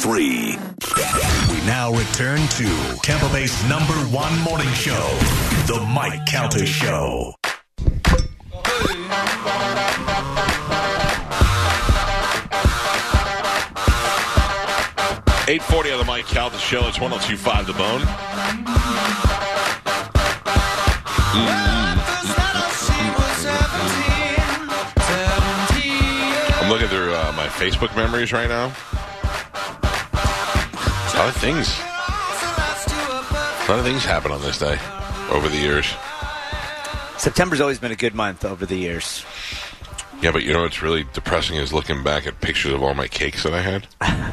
3. We now return to Tampa Bay's #1 morning show, The Mike Calta Show. 8:40 on The Mike Calta Show. It's 102.5 The Bone. I'm looking through my Facebook memories right now. A lot of things happen on this day over the years. September's always been a good month over the years. Yeah, but you know what's really depressing is looking back at pictures of all my cakes that I had.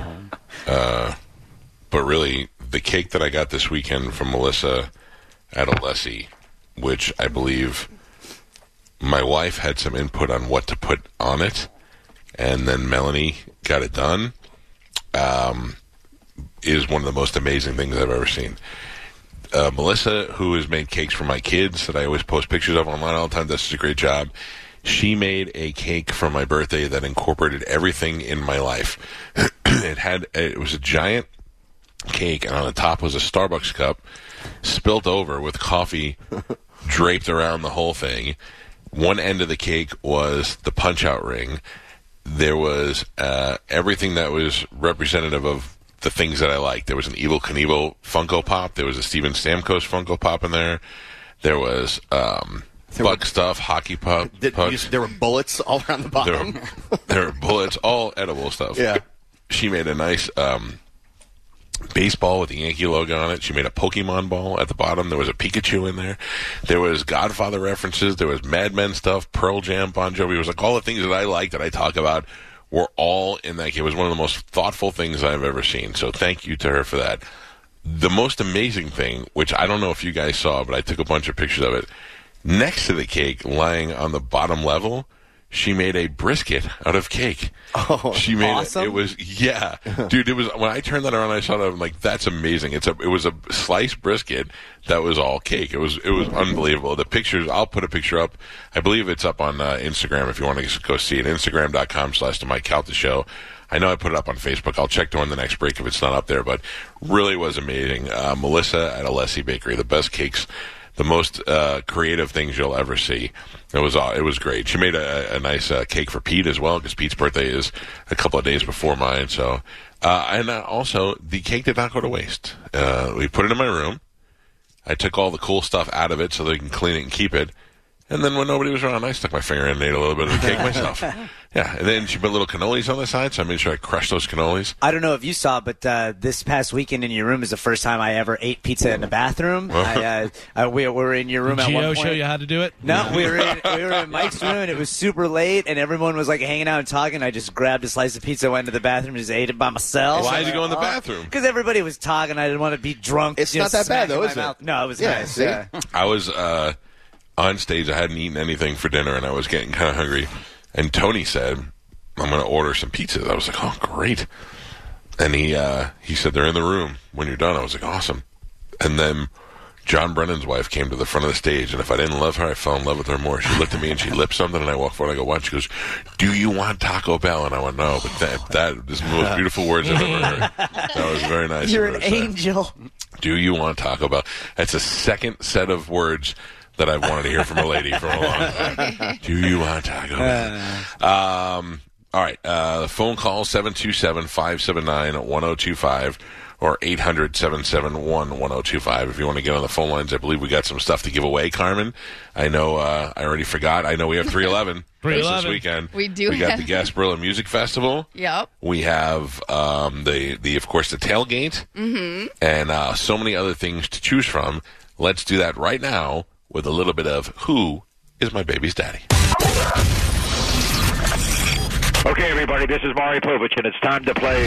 But really, the cake that I got this weekend from Melissa at Alessi, which I believe my wife had some input on what to put on it, and then Melanie got it done, is one of the most amazing things I've ever seen. Melissa, who has made cakes for my kids that I always post pictures of online all the time, does a great job. She made a cake for my birthday that incorporated everything in my life. It was a giant cake, and on the top was a Starbucks cup spilt over with coffee draped around the whole thing. One end of the cake was the punch-out ring. There was everything that was representative of the things that I liked. There was an Evel Knievel Funko Pop. There was a Steven Stamkos Funko Pop in there. There was bug stuff, hockey pucks. There were bullets all around the bottom. There were bullets, all edible stuff. Yeah. She made a nice baseball with the Yankee logo on it. She made a Pokemon ball at the bottom. There was a Pikachu in there. There was Godfather references. There was Mad Men stuff, Pearl Jam, Bon Jovi. It was like all the things that I like that I talk about were all in that cake. It was one of the most thoughtful things I've ever seen. So thank you to her for that. The most amazing thing, which I don't know if you guys saw, but I took a bunch of pictures of it, next to the cake, lying on the bottom level, she made a brisket out of cake. Oh, she made awesome. It was, yeah. Dude, it was, when I turned that around, I saw that, I'm like, that's amazing. It was a sliced brisket that was all cake. It was unbelievable. The pictures, I'll put a picture up. I believe it's up on Instagram if you want to go see it. Instagram.com/The Mike Calta Show. I know I put it up on Facebook. I'll check during the next break if it's not up there, but really was amazing. Melissa at Alessi Bakery, the best cakes, the most creative things you'll ever see. It was great. She made a nice cake for Pete as well, because Pete's birthday is a couple of days before mine. So, and also the cake did not go to waste. We put it in my room. I took all the cool stuff out of it so they can clean it and keep it. And then when nobody was around, I stuck my finger in and ate a little bit of the cake myself. Yeah, and then she put little cannolis on the side, so I made sure I crushed those cannolis. I don't know if you saw, but this past weekend in your room is the first time I ever ate pizza in the bathroom. We were in your room at one point. Gio show you how to do it? No, we were in Mike's room, and it was super late, and everyone was like hanging out and talking. I just grabbed a slice of pizza, went to the bathroom, and just ate it by myself. Why did you go in the bathroom? Because everybody was talking. I didn't want to be drunk. It's not that bad, though, is it? No, it was nice. See? Yeah. I was on stage. I hadn't eaten anything for dinner, and I was getting kind of hungry. And Tony said, I'm going to order some pizzas. I was like, oh, great. And he said, they're in the room when you're done. I was like, awesome. And then John Brennan's wife came to the front of the stage, and if I didn't love her, I fell in love with her more. She looked at me, and she lipped something, and I walked forward, and I go, what? She goes, do you want Taco Bell? And I went, no, but that is the most beautiful words I've ever heard. That was very nice. You're an angel. Do you want Taco Bell? That's the second set of words that I've wanted to hear from a lady for a long time. Do you want Taco Bell? All right. Phone call 727-579-1025 or 800-771-1025 if you want to get on the phone lines. I believe we got some stuff to give away, Carmen. I know I already forgot. I know we have 311 this weekend. We do. We got the Gasparilla Music Festival. Yep. We have of course the tailgate. Mm-hmm. And so many other things to choose from. Let's do that right now with a little bit of Who is My Baby's Daddy? Okay, everybody, this is Maury Povich, and it's time to play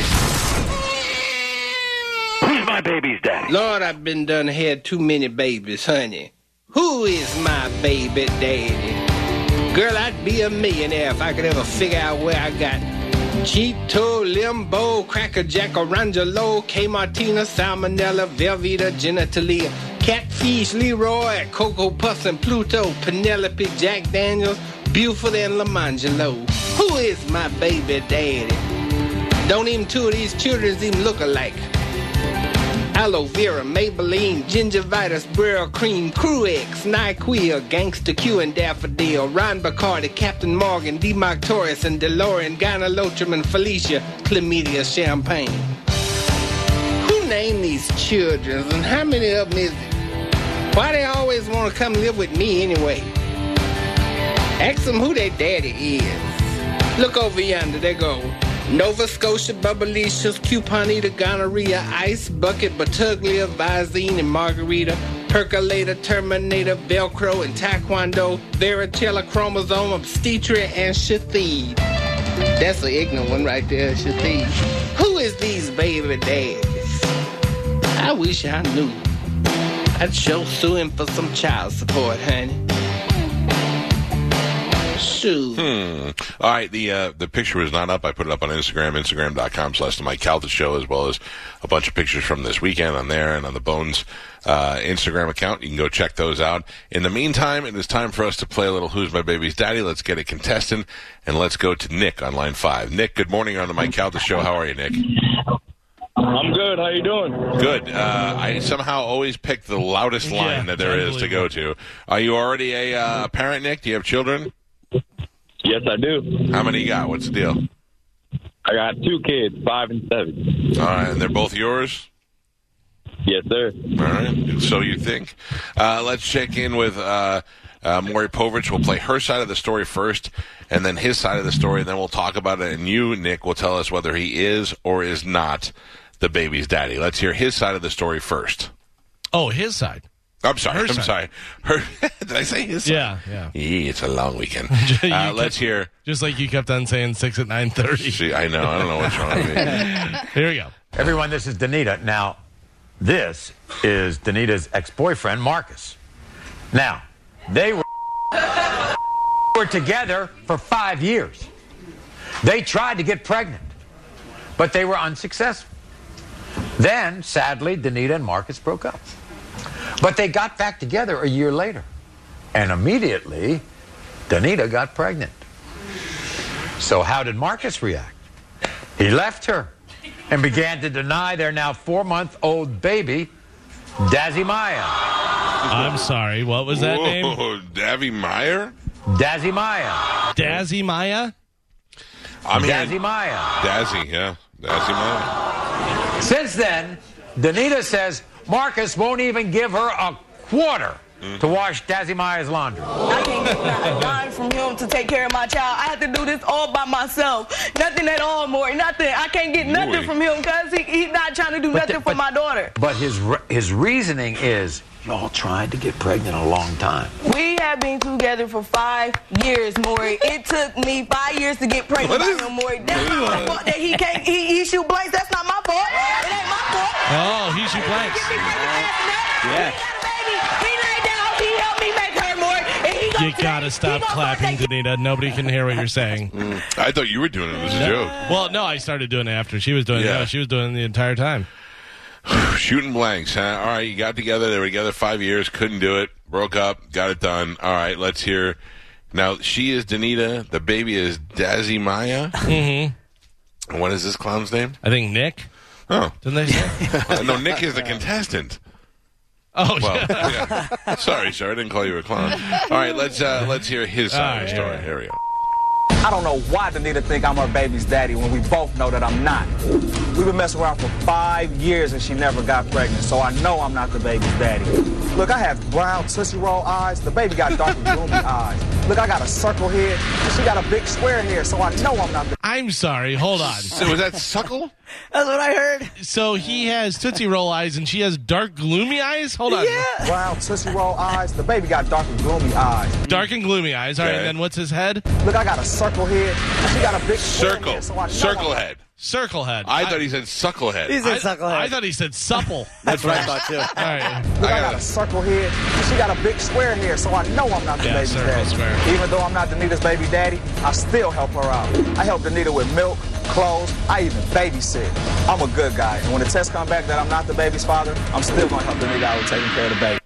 Who's My Baby's Daddy? Lord, I've been done had too many babies, honey. Who is my baby daddy? Girl, I'd be a millionaire if I could ever figure out where I got Cheeto, Limbo, Cracker Jack, Orangelo, K. Martina, Salmonella, Velveeta, Genitalia, Catfish, Leroy, Cocoa Puffs and Pluto, Penelope, Jack Daniels, Buford and Lamangelo. Who is my baby daddy? Don't even two of these children even look alike. Aloe Vera, Maybelline, Gingivitis, Burl Cream, Cruix, NyQuil, Gangsta Q and Daffodil, Ron Bacardi, Captain Morgan, D-Mark Torres, and DeLorean, Gynolotrum, and Felicia, Chlamydia, Champagne. Who named these children, and how many of them is it? Why they always want to come live with me anyway? Ask them who their daddy is. Look over yonder, they go. Nova Scotia, Bubblicious, Cuponita, Gonorrhea, Ice Bucket, Batuglia, Visine, and Margarita, Percolator, Terminator, Velcro, and Taekwondo, Varicella, Chromosome, Obstetria, and Shathid. That's an ignorant one right there, Shathid. Who is these baby daddies? I wish I knew. I'd show sue him for some child support, honey. All right, the picture was not up. I put it up on Instagram, instagram.com/the Mike Calta Show, as well as a bunch of pictures from this weekend on there and on the Bones Instagram account. You can go check those out. In the meantime, it is time for us to play a little Who's My Baby's Daddy. Let's get a contestant, and let's go to Nick on line 5. Nick, good morning on the Mike Calta Show. How are you, Nick? I'm good. How you doing? Good. I somehow always pick the loudest line that there is to go to. Are you already a parent, Nick? Do you have children? Yes, I do. How many you got? What's the deal? I got 2 kids, 5 and 7. All right, and they're both yours? Yes, sir. All right, so you think. Let's check in with Maury Povich. We'll play her side of the story first, and then his side of the story, and then we'll talk about it, and you, Nick, will tell us whether he is or is not the baby's daddy. Let's hear his side of the story first. Oh, his side. I'm sorry. Sorry. Did I say his side? Yeah. It's a long weekend. Let's hear. Just like you kept on saying 6 at 9:30. See, I know. I don't know what's wrong with me. Here we go. Everyone, this is Danita. Now, this is Danita's ex-boyfriend, Marcus. Now, they were together for 5 years. They tried to get pregnant, but they were unsuccessful. Then, sadly, Danita and Marcus broke up. But they got back together a year later. And immediately, Danita got pregnant. So how did Marcus react? He left her and began to deny their now 4-month-old baby, Dazzy Maya. I'm sorry, what was that name? Davy Meyer? Dazzy Maya. Dazzy Maya? Dazzy Maya. Dazzy, yeah. Dazzy Maya. Since then, Danita says Marcus won't even give her a quarter to wash Dazzy Maya's laundry. I can't get a dime from him to take care of my child. I have to do this all by myself. Nothing at all, Maury. Nothing. I can't get nothing from him because he's not trying to do nothing for my daughter. But his reasoning is, y'all tried to get pregnant a long time. We have been together for 5 years, Maury. It took me 5 years to get pregnant by him, Maury. That's not my fault that he shoot blanks. That's not my fault. It ain't my fault. Oh, he shoot blanks. Yeah. You gotta stop clapping, Danita. Nobody can hear what you're saying. I thought you were doing it as a joke. Well, no, I started doing it after she was doing it. No, she was doing it the entire time. Shooting blanks, huh? All right, you got together. They were together 5 years. Couldn't do it. Broke up. Got it done. All right, let's hear. Now, she is Danita. The baby is Dazzy Maya. Mm-hmm. And what is this clown's name? I think Nick. Oh. Didn't they say? No, Nick is the contestant. Oh, well, yeah. Sorry, sir. I didn't call you a clown. All right, let's hear his side of the story. Here we go. I don't know why Danita think I'm her baby's daddy when we both know that I'm not. We've been messing around for 5 years and she never got pregnant, so I know I'm not the baby's daddy. Look, I have brown Tootsie Roll eyes. The baby got dark and gloomy eyes. Look, I got a circle head, and she got a big square head, so I know I'm not the... I'm sorry, hold on. So was that Suckle? That's what I heard. So he has Tootsie Roll eyes and she has dark, gloomy eyes? Hold on. Yeah. Brown Tootsie Roll eyes. The baby got dark and gloomy eyes. Dark and gloomy eyes. All right, and then what's his head? Look, I got a circle head, and she got a big square head, so I know Circle head. Circle head. I thought he said Sucklehead. He said Sucklehead. I thought he said supple. That's what I thought, too. All right. Look, I got a circle head, and she got a big square head, so I know I'm not the baby's daddy. Square. Even though I'm not Danita's baby daddy, I still help her out. I help Danita with milk, clothes, I even babysit. I'm a good guy, and when the test come back that I'm not the baby's father, I'm still going to help Danita out with taking care of the baby.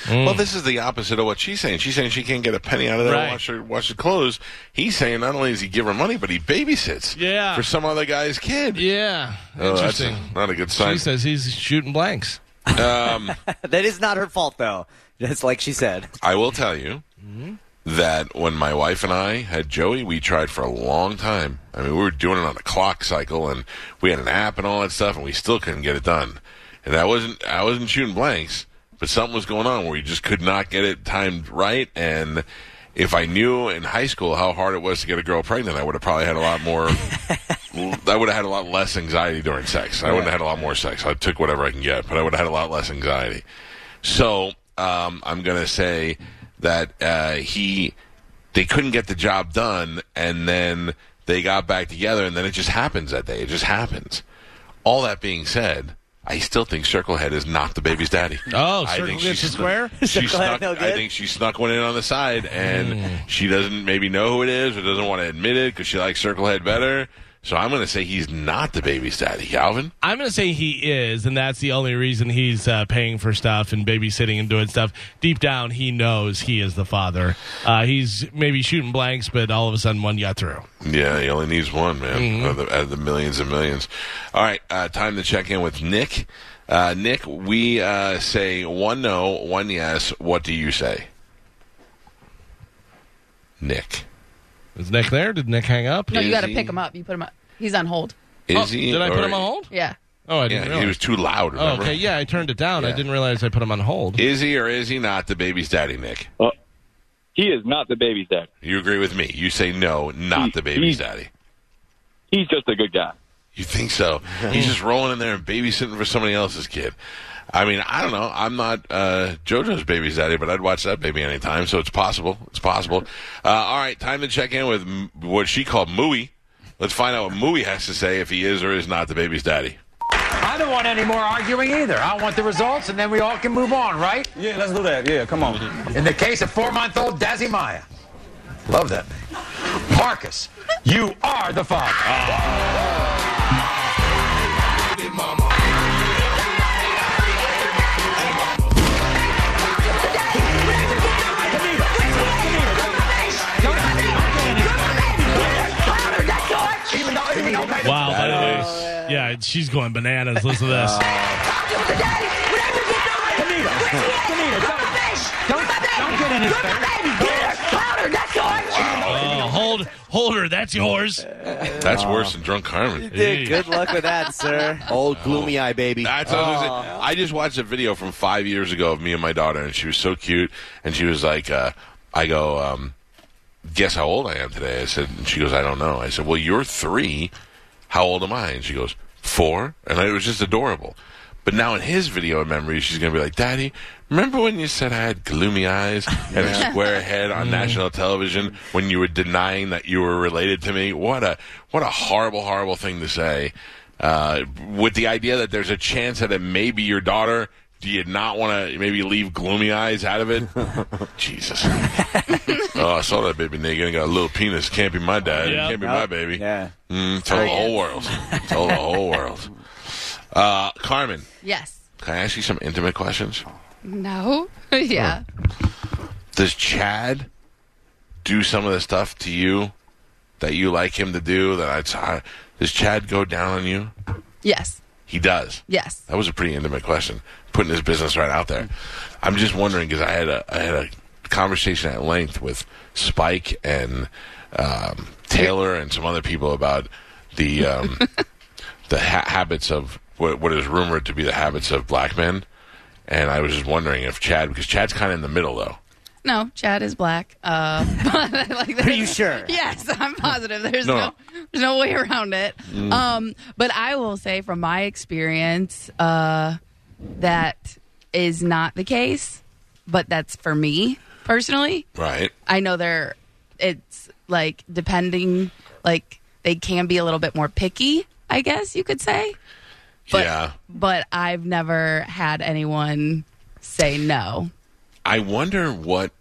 Well, this is the opposite of what she's saying. She's saying she can't get a penny out of there and wash her clothes. He's saying not only does he give her money, but he babysits for some other guy's kid. Yeah. Interesting. That's not a good sign. She says he's shooting blanks. That is not her fault, though. Just like she said. I will tell you that when my wife and I had Joey, we tried for a long time. I mean, we were doing it on a clock cycle, and we had an app and all that stuff, and we still couldn't get it done. And I wasn't shooting blanks, but something was going on where you just could not get it timed right. And if I knew in high school how hard it was to get a girl pregnant, I would have probably had a lot more. I would have had a lot less anxiety during sex. I wouldn't have had a lot more sex. I took whatever I can get, but I would have had a lot less anxiety. So I'm going to say that they couldn't get the job done, and then they got back together, and then it just happens that day. It just happens. All that being said, I still think Circlehead is not the baby's daddy. Oh, Circlehead's square? I think she snuck one in on the side, and she doesn't maybe know who it is or doesn't want to admit it because she likes Circlehead better. So I'm going to say he's not the baby's daddy. Calvin? I'm going to say he is, and that's the only reason he's paying for stuff and babysitting and doing stuff. Deep down, he knows he is the father. He's maybe shooting blanks, but all of a sudden one got through. Yeah, he only needs one, man, out of the millions and millions. All right, time to check in with Nick. Nick, we say one no, one yes. What do you say? Nick. Is Nick there? Did Nick hang up? No, you got to pick him up. You put him up. He's on hold. Is he? Did I put him on hold? Yeah. Oh, I didn't realize. He was too loud, remember? Oh, okay, yeah, I turned it down. I didn't realize I put him on hold. Is he or is he not the baby's daddy, Nick? He is not the baby's daddy. You agree with me. You say no, not the baby's daddy. He's just a good guy. You think so? He's just rolling in there and babysitting for somebody else's kid. I mean, I don't know. I'm not JoJo's baby's daddy, but I'd watch that baby anytime, so it's possible. It's possible. All right, time to check in with what she called Mooey. Let's find out what Mooey has to say if he is or is not the baby's daddy. I don't want any more arguing either. I want the results, and then we all can move on, right? Yeah, let's do that. Yeah, come on. In the case of 4-month-old Dazzy Maya. Love that name. Marcus, you are the father. Wow, by the way, yeah, she's going bananas. Listen to this. Don't get in his face. Hold her. That's yours. That's worse than drunk Carmen. You did. Good luck with that, sir. Old gloomy eye baby. That's what I just watched a video from 5 years ago of me and my daughter, and she was so cute. And she was like, I go, guess how old I am today? I said, and she goes, I don't know. I said, well, you're 3. How old am I? And she goes, 4. And it was just adorable. But now in his video memory, she's going to be like, Daddy, remember when you said I had gloomy eyes and a square head on national television when you were denying that you were related to me? What a horrible, horrible thing to say. With the idea that there's a chance that it may be your daughter, do you not want to maybe leave gloomy eyes out of it? Jesus. Oh, I saw that baby nigga and got a little penis. Can't be my dad. Yep. Can't be my baby. Yeah. Tell the whole world. Tell the whole world. Carmen. Yes. Can I ask you some intimate questions? No. Yeah. Does Chad do some of the stuff to you that you like him to do? Does Chad go down on you? Yes. He does? Yes. That was a pretty intimate question. Putting his business right out there. I'm just wondering because I had a conversation at length with Spike and Taylor and some other people about the habits of what is rumored to be the habits of black men. And I was just wondering if because Chad's kind of in the middle, though. No, Chad is black. But Are you sure? Yes, I'm positive. There's no way around it. But I will say from my experience, that is not the case. But that's for me personally. Right. I know it's like depending, like they can be a little bit more picky, I guess you could say. Yeah. But I've never had anyone say no. I wonder what.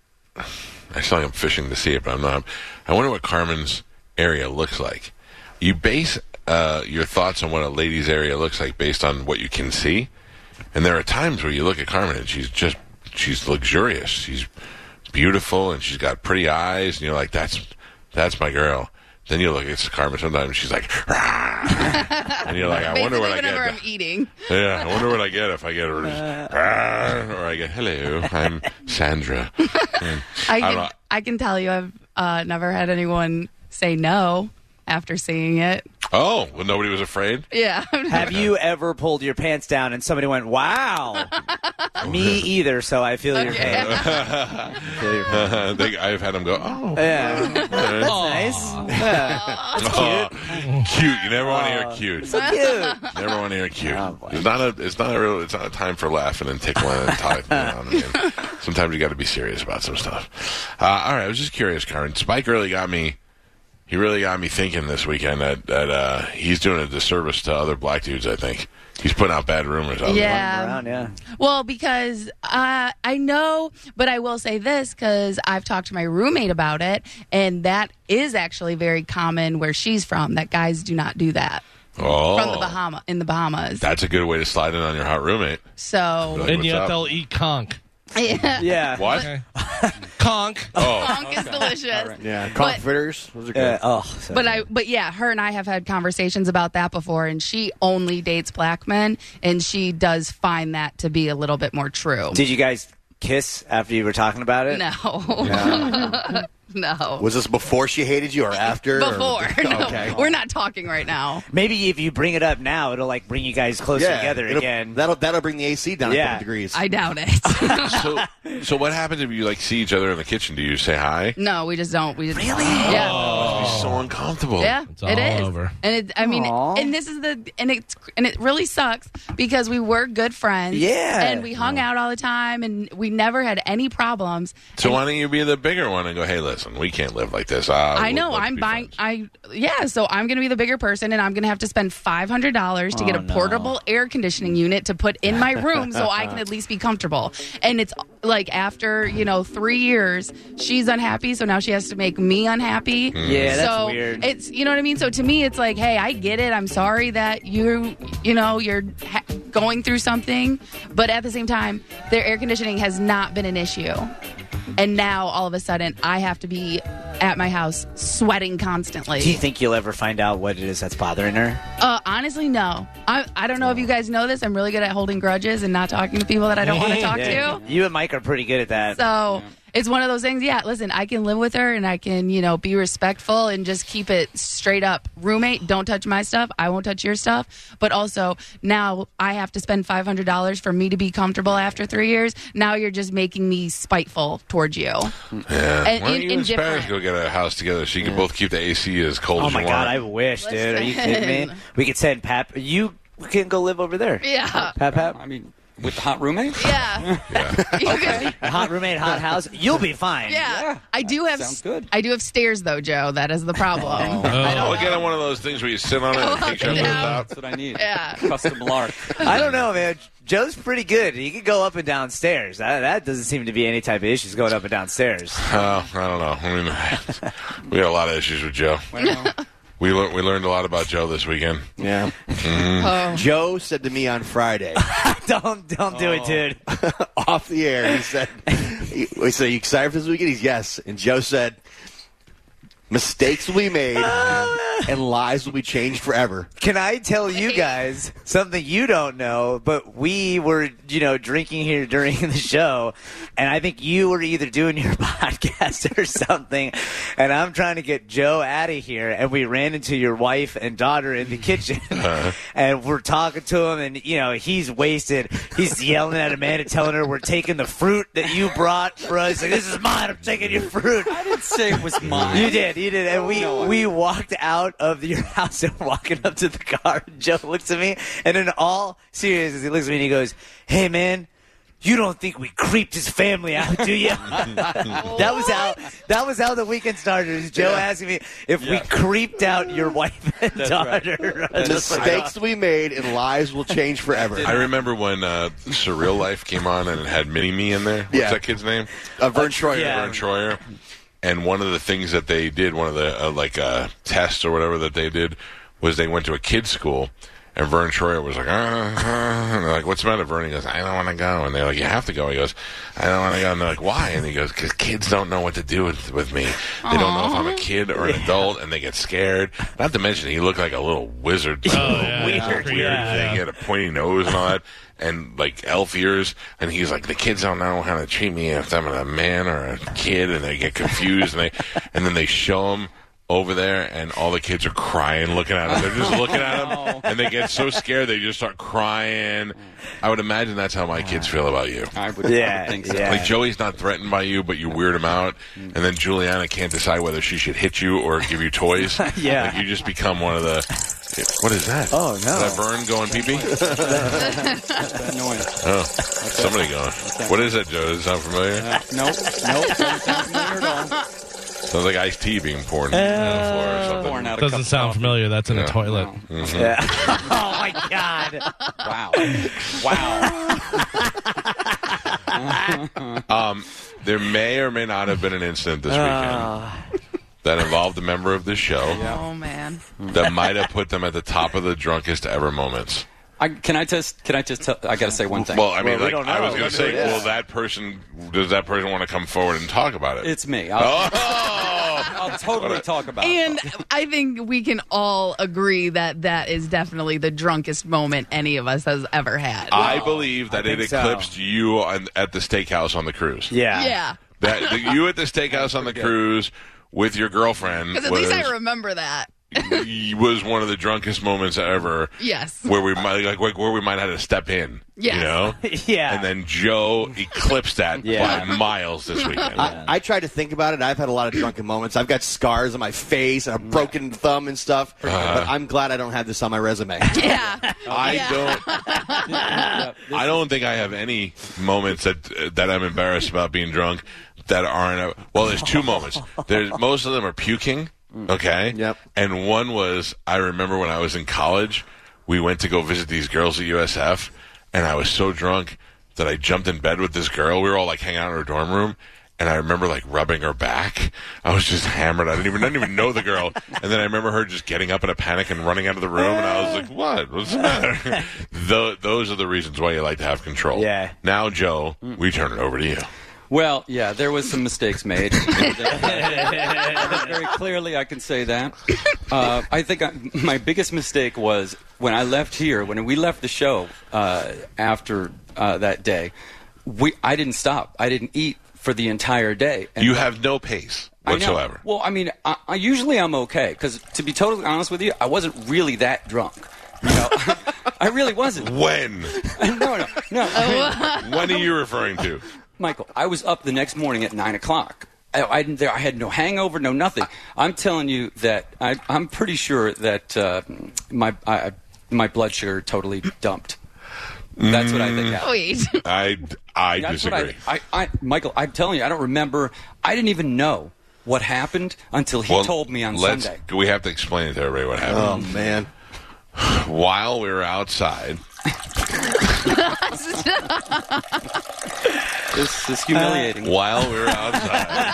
I sound like I'm fishing to see it, but I'm not. I wonder what Carmen's area looks like. You base your thoughts on what a lady's area looks like based on what you can see, and there are times where you look at Carmen and she's just she's luxurious. She's beautiful, and she's got pretty eyes, and you're like, that's my girl. Then you look at Carmen sometimes, and she's like, rah! And you're like, I wonder what I get. Whenever I'm eating. Yeah, I wonder what I get if I get her, or I get, hello, I'm Sandra. I can tell you I've never had anyone say no after seeing it. Oh, well, nobody was afraid? Yeah. Have you ever pulled your pants down and somebody went, wow? Me either, so I feel your pain. I've had them go, oh. Yeah. That's nice. Yeah. That's cute. Cute. You never want to hear cute. So cute. Never want to hear cute. It's not a time for laughing and tickling and talking. Sometimes you got to be serious about some stuff. All right, I was just curious, Karen. Spike really got me. He really got me thinking this weekend that he's doing a disservice to other black dudes, I think. He's putting out bad rumors out there. Yeah. Well, because I know, but I will say this because I've talked to my roommate about it, and that is actually very common where she's from, that guys do not do that. Oh. From in the Bahamas. That's a good way to slide in on your hot roommate. So. And yet they'll eat conch. Yeah. What? Conch. Oh. Conch is delicious. Right. Yeah, conch fritters. Those are good. But yeah, her and I have had conversations about that before, and she only dates black men, and she does find that to be a little bit more true. Did you guys kiss after you were talking about it? No. No. Was this before she hated you or after? Before. No, okay. We're not talking right now. Maybe if you bring it up now, it'll like bring you guys closer together again. That'll bring the AC down a couple degrees. I doubt it. So what happens if you like see each other in the kitchen? Do you say hi? No, we just don't. We just, really? Yeah. Oh, it must be so uncomfortable. Yeah, It's all it is. over. And and this is and it really sucks because we were good friends. Yeah. And we hung out all the time, and we never had any problems. So why don't you be the bigger one and go, hey, listen, we can't live like this. I know. I'm buying. So I'm going to be the bigger person, and I'm going to have to spend $500 to get a portable air conditioning unit to put in my room so I can at least be comfortable. And it's like after 3 years, she's unhappy, so now she has to make me unhappy. Yeah, that's so weird. It's what I mean. So to me, it's like, hey, I get it. I'm sorry that you're going through something, but at the same time, their air conditioning has not been an issue. And now, all of a sudden, I have to be at my house sweating constantly. Do you think you'll ever find out what it is that's bothering her? Honestly, no. I don't know if you guys know this. I'm really good at holding grudges and not talking to people that I don't want to talk to. You and Mike are pretty good at that. So it's one of those things. Yeah, listen, I can live with her and I can, be respectful and just keep it straight up. Roommate, don't touch my stuff. I won't touch your stuff. But also, now I have to spend $500 for me to be comfortable after 3 years. Now you're just making me spiteful towards you. Yeah. And, Why don't you and Spanish go get a house together so you can both keep the AC as cold as you want? Oh, my God, I wish, dude. Are you kidding me? We could send Pap. You can go live over there. Yeah. Pap. I mean, with the hot roommate? Yeah. Okay. Hot roommate, hot house. You'll be fine. Yeah. I do have. Sounds good. I do have stairs though, Joe. That is the problem. I'll get on one of those things where you sit on it and take your top. That's what I need. Yeah. Custom lark. I don't know, man. Joe's pretty good. He can go up and down stairs. That doesn't seem to be any type of issues going up and down stairs. I don't know. I mean, we got a lot of issues with Joe. We learned a lot about Joe this weekend. Yeah. Joe said to me on Friday. Don't do it, dude. Off the air, he said, we said, you excited for this weekend? He's yes. And Joe said, mistakes will be made and lives will be changed forever. Can I tell you guys something you don't know? But we were, drinking here during the show, and I think you were either doing your podcast or something, and I'm trying to get Joe out of here, and we ran into your wife and daughter in the kitchen, and we're talking to him, and, he's wasted. He's yelling at Amanda, telling her we're taking the fruit that you brought for us. Like, this is mine. I'm taking your fruit. I didn't say it was mine. You did. And we walked out of your house and walking up to the car. And Joe looks at me, and in all seriousness, he looks at me and he goes, "Hey, man, you don't think we creeped his family out, do you?" That was how the weekend started. Joe asking me if we creeped out your wife and daughter. Right. Mistakes we made and lives will change forever. I remember when Surreal Life came on and it had Mini-Me in there. What's that kid's name? Vern Troyer. Vern Troyer. And one of the things that they did, one of the tests or whatever that they did, was they went to a kid's school, And Vern Troyer was like, and they're like, what's the matter, Vern? He goes, I don't want to go. And they're like, you have to go. He goes, I don't want to go. And they're like, why? And he goes, because kids don't know what to do with me. They don't know if I'm a kid or an adult, and they get scared. Not to mention, he looked like a little wizard. Weird thing. He had a pointy nose and all that. And like elf ears, and he's like, the kids don't know how to treat me if I'm a man or a kid, and they get confused, and then they show him over there, and all the kids are crying, looking at him. They're just looking at him, and they get so scared they just start crying. I would imagine that's how my kids feel about you. I would think so. Like Joey's not threatened by you, but you weird him out, and then Juliana can't decide whether she should hit you or give you toys. Like you just become one of the. What is that? Oh, no. Is that Vern going pee-pee? That's that noise. Oh, somebody going. What is that, Joe? Does it sound familiar? Nope. Doesn't sound familiar at all. Sounds like iced tea being poured on the floor or something. Doesn't sound familiar. That's in a toilet. No. Mm-hmm. Yeah. Oh, my God. Wow. There may or may not have been an incident this weekend that involved a member of this show. Oh, man. That might have put them at the top of the drunkest ever moments. Can I just tell, I got to say one thing. Well, I mean, I was going to say, does that person want to come forward and talk about it? It's me. I'll totally talk about it. And I think we can all agree that is definitely the drunkest moment any of us has ever had. I believe that it eclipsed you at the steakhouse on the cruise. Yeah. You at the steakhouse on the cruise with your girlfriend. Because at least I remember that. Was one of the drunkest moments ever. Yes. Where we might have had to step in. Yes. You know? Yeah. And then Joe eclipsed that by miles this weekend. I tried to think about it. I've had a lot of drunken moments. I've got scars on my face and a broken thumb and stuff. But I'm glad I don't have this on my resume. Yeah. I don't think I have any moments that I'm embarrassed about being drunk that aren't. Well, there's two moments. Most of them are puking. Okay. Yep. And one was, I remember when I was in college, we went to go visit these girls at USF, and I was so drunk that I jumped in bed with this girl. We were all like hanging out in her dorm room, and I remember like rubbing her back. I was just hammered. I didn't even know the girl. And then I remember her just getting up in a panic and running out of the room, and I was like, what? What's the matter? Those are the reasons why you like to have control. Yeah. Now, Joe, we turn it over to you. Well, yeah, there was some mistakes made. Very clearly, I can say that. I think my biggest mistake was when I left here, when we left the show after that day, I didn't stop. I didn't eat for the entire day. And you have no pace whatsoever. Well, I mean, I usually I'm okay, because to be totally honest with you, I wasn't really that drunk. You know, I really wasn't. When? No. When are you referring to? Michael, I was up the next morning at 9 o'clock. I had no hangover, no nothing. I'm telling you that I'm pretty sure that my blood sugar totally dumped. That's what I think happened. Wait. I disagree. Michael, I'm telling you, I don't remember. I didn't even know what happened until he told me on Sunday. We have to explain it to everybody what happened. Oh, man. While we were outside... This is humiliating. While we were outside,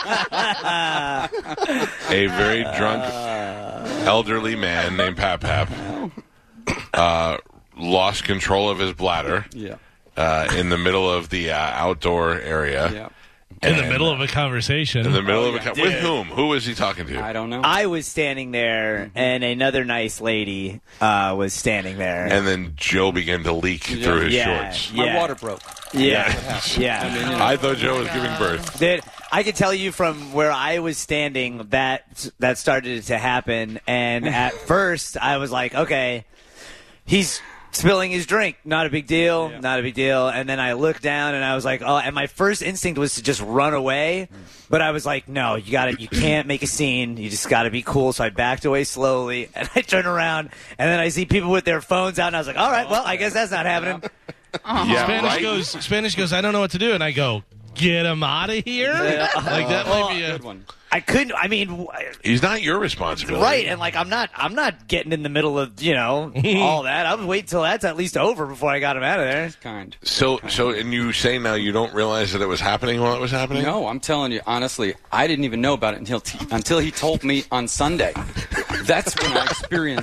a very drunk elderly man named Pap lost control of his bladder in the middle of the outdoor area. Yeah. In the middle of a conversation. In the middle of a conversation. With whom? Who was he talking to? I don't know. I was standing there, and another nice lady was standing there. And then Joe began to leak through his shorts. My water broke. Yeah. I thought Joe was giving birth. I could tell you from where I was standing that started to happen, and at first I was like, okay, he's spilling his drink, not a big deal, not a big deal. And then I looked down and I was like, oh, and my first instinct was to just run away. But I was like, no, you can't make a scene. You just got to be cool. So I backed away slowly and I turned around and then I see people with their phones out and I was like, all right, well, I guess that's not happening. Spanish goes, I don't know what to do. And I go, get him out of here? Like that might be a good one. I couldn't. I mean, he's not your responsibility, right? And like, I'm not getting in the middle of all that. I would wait till that's at least over before I got him out of there. Kind. So, and you say now you don't realize that it was happening while it was happening? No, I'm telling you honestly, I didn't even know about it until he told me on Sunday. That's when I experienced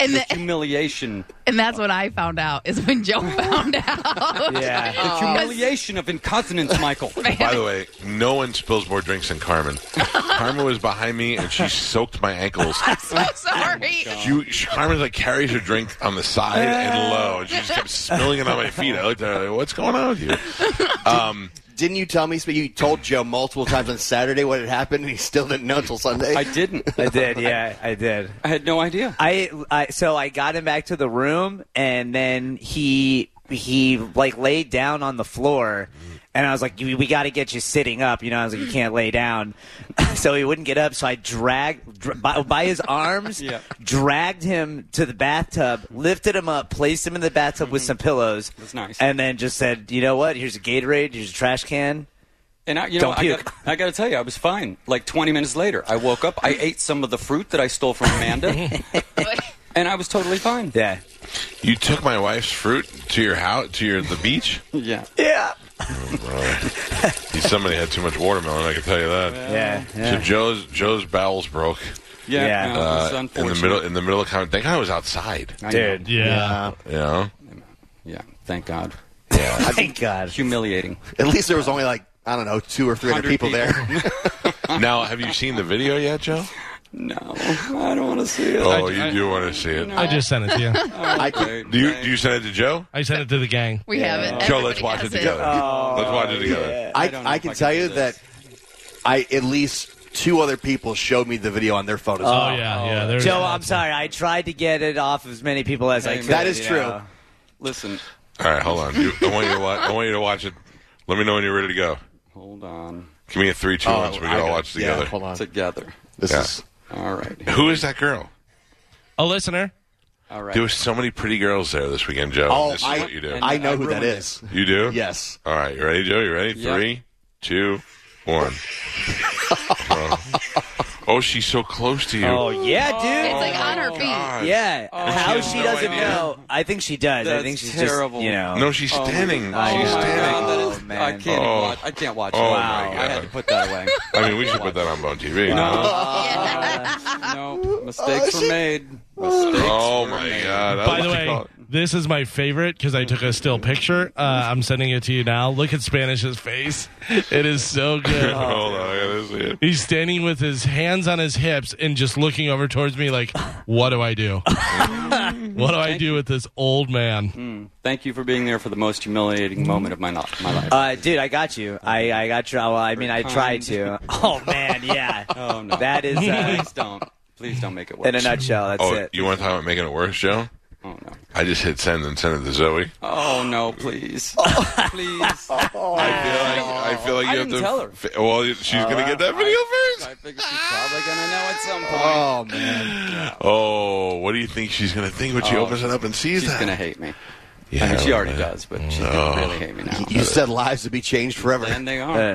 And the the- humiliation. And that's what I found out is when Joe found out. The humiliation of incontinence, Michael. By the way, no one spills more drinks than Carmen. Carmen was behind me, and she soaked my ankles. I'm so sorry. Carmen like carries her drink on the side and low, and she just kept spilling it on my feet. I looked at her like, "What's going on with you?" Didn't you tell me? You told Joe multiple times on Saturday what had happened, and he still didn't know until Sunday. I didn't. I did. Yeah, I did. I had no idea. So I got him back to the room, and then he like laid down on the floor, and I was like, "We got to get you sitting up." I was like, "You can't lay down," so he wouldn't get up. So I dragged by his arms, dragged him to the bathtub, lifted him up, placed him in the bathtub with some pillows. That's nice. And then just said, "You know what? Here's a Gatorade. Here's a trash can." And I Don't puke. got to tell you, I was fine. Like 20 minutes later, I woke up. I ate some of the fruit that I stole from Amanda, and I was totally fine. Yeah. You took my wife's fruit to your house, the beach? Yeah. Yeah. Oh, brother. Somebody had too much watermelon, I can tell you that. Yeah. So Joe's bowels broke. Yeah. No, it's in the middle of comment. Thank God I was outside. Dude. Yeah. Yeah. Yeah. Thank God. Yeah. Thank God. Humiliating. At least there was only 200 or 300 people there. Now, have you seen the video yet, Joe? No, I don't want to see it. Oh, you do want to see it. I just sent it to you. Do you send it to Joe? I sent it to the gang. We have it. Joe, let's watch it Everybody together. Oh, Let's watch it together. I can tell you that at least 2 other people showed me the video on their phones. Oh, yeah. There's Joe, I'm sorry. I tried to get it off as many people as I could. That is true. Listen. All right, hold on. I want you to watch it. Let me know when you're ready to go. Hold on. Give me a 3, 2, 1 so we can all watch it together. Yeah, hold on. Together. This is... All right. Who is that girl? a listener. All right. There were so many pretty girls there this weekend, Joe. Oh, this is what you do. I know who that is. You do? Yes. All right, you ready, Joe? You ready? Yep. 3, 2, 1. Oh, she's so close to you. Oh, yeah, dude. It's like on her feet. God. Yeah. How she she has no doesn't idea. know. I think she does. I That's think she's terrible. just, No, she's standing. my She's God. standing. God, that is, Oh, man. I can't even watch. I can't watch it. Oh, Wow. my I had God. to put that away. I mean, we should put that on Bone TV. No, mistakes were made. Mistakes Oh, were my made. God. By the way, this is my favorite because I took a still picture. I'm sending it to you now. Look at Spanish's face. It is so good. Hold on, I gotta see it. He's standing with his hands on his hips and just looking over towards me like, what do I do? What do I do with this old man? Thank you for being there for the most humiliating moment of my life. Dude, I got you. I got you. Well, I mean, I tried to. Oh, man, yeah. Oh no! That is, Please don't make it worse. in a nutshell, that's Oh, it. you want to talk about making it worse, Joe? Oh no! I just hit send and sent it to Zoe. Oh no! Please, please. I feel like I you have didn't to. tell her. Well, she's gonna get that video first. I figure she's probably gonna know at some point. Oh, man. Oh, what do you think she's gonna think when she opens it up and sees She's that? gonna hate me. Yeah, I mean, she already man. does, but she's gonna really hate me now. You said lives to be changed forever. And they are.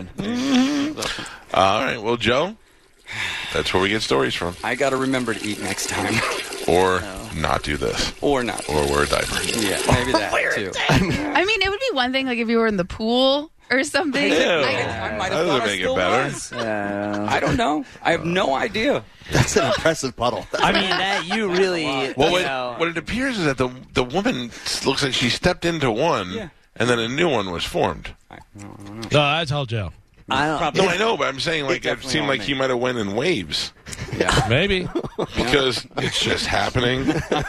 All right, well, Joe, that's where we get stories from. I got to remember to eat next time, Or not do this. or not. Or wear a diaper. Yeah, maybe that too. I mean, it would be one thing like if you were in the pool or something. Ew. I might That have thought doesn't I make it still better. was. I I don't know. I have no idea. That's an impressive puddle. mean, that you really, Well, you know. what it appears is that the woman looks like she stepped into one, Yeah. and then a new one was formed. No, I told Joe. I don't, No, I know, but I'm saying like it definitely seemed on like me. he might have went in waves Maybe. because it's just happening.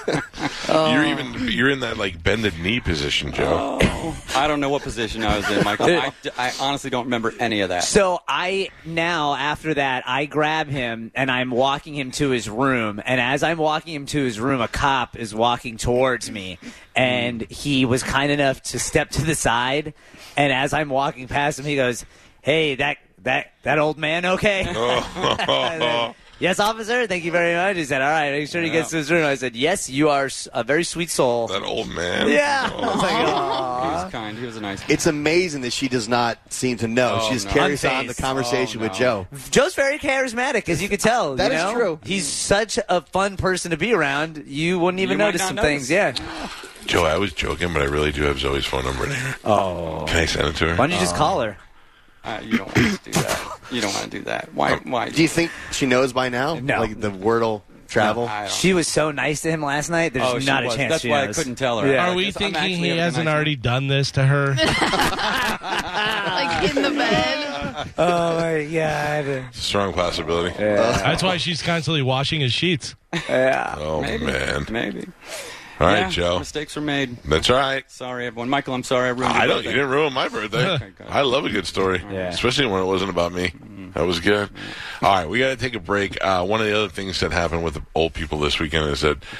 You're in that like bended knee position, Joe. I don't know what position I was in, Michael. I honestly don't remember any of that. So after that, I grab him and I'm walking him to his room. And as I'm walking him to his room, a cop is walking towards me. And he was kind enough to step to the side. And as I'm walking past him, he goes, "Hey, that old man okay?" And then, "Yes, officer. Thank you very much." He said, "All right, make sure he gets to his room." I said, "Yes, you are a very sweet soul." That old man. Yeah. Oh. I was like, He "Aw." was kind. He was a nice guy. It's amazing that she does not seem to know. Oh, she just no. carries on the Unfazed. conversation Oh, with no. Joe. Joe's very charismatic, as you could tell. That you is know? true. He's such a fun person to be around. You wouldn't even You might notice not some notice. things. Yeah. Joe, I was joking, but I really do have Zoe's phone number in here. Oh. Can I send it to her? Why don't you just call her? You don't want to do that. You don't want to do that. Why? Do you think she knows by now? No. Like the Wordle. travel. She was so nice to him last night. There's not a chance. That's she why knows. I couldn't tell her. Yeah. Are we thinking he hasn't already done this to her? Like in the bed. Oh my God! Strong possibility. That's why she's constantly washing his sheets. Yeah. Oh, man. Maybe. All right, Yeah, Joe. Mistakes were made. That's all right. Sorry, everyone. Michael, I'm sorry I ruined your You birthday. didn't ruin my birthday. Okay, good. I love a good story, especially when it wasn't about me. That was good. All right, we got to take a break. One of the other things that happened with the old people this weekend is that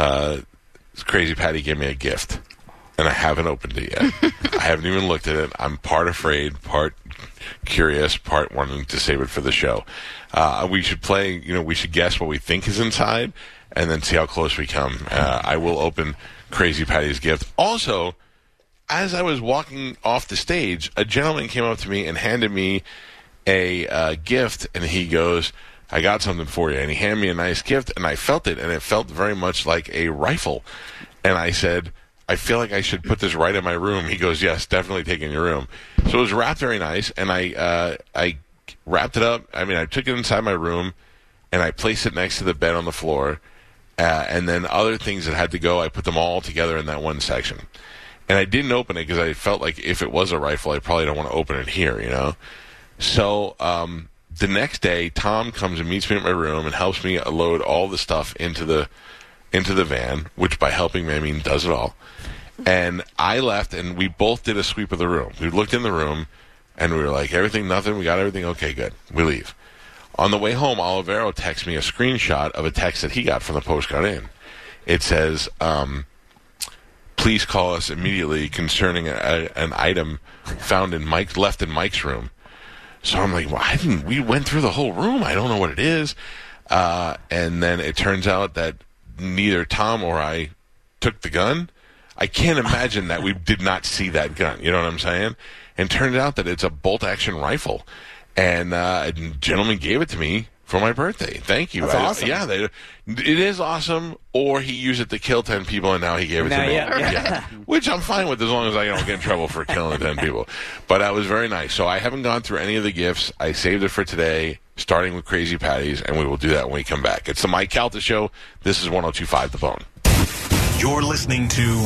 Crazy Patty gave me a gift, and I haven't opened it yet. I haven't even looked at it. I'm part afraid, part curious, part wanting to save it for the show. We should play, we should guess what we think is inside, and then see how close we come. I will open Crazy Patty's gift. Also, as I was walking off the stage, a gentleman came up to me and handed me a gift, and he goes, I got something for you. And he handed me a nice gift, and I felt it, and it felt very much like a rifle. And I said, I feel like I should put this right in my room. He goes, yes, definitely take it in your room. So it was wrapped very nice, and I wrapped it up. I mean, I took it inside my room, and I placed it next to the bed on the floor. And then other things that had to go, I put them all together in that one section. And I didn't open it because I felt like if it was a rifle, I probably don't want to open it here, So the next day, Tom comes and meets me at my room and helps me load all the stuff into the van, which by helping me, I mean does it all. And I left, and we both did a sweep of the room. We looked in the room, and we were like, everything, nothing, we got everything, okay, good. We leave. On the way home, Olivero texts me a screenshot of a text that he got from the Postcard Inn. It says, please call us immediately concerning an item found left in Mike's room. So I'm like, well, we went through the whole room. I don't know what it is. And then it turns out that neither Tom or I took the gun. I can't imagine that we did not see that gun. You know what I'm saying? And it turns out that it's a bolt-action rifle. And a gentleman gave it to me for my birthday. Thank you. That's awesome. Yeah, it is awesome. Or he used it to kill 10 people, and now he gave it to me. Yeah. Which I'm fine with as long as I don't get in trouble for killing 10 people. But that was very nice. So I haven't gone through any of the gifts. I saved it for today, starting with Crazy Patty's, and we will do that when we come back. It's the Mike Calta Show. This is 102.5 The Bone. You're listening to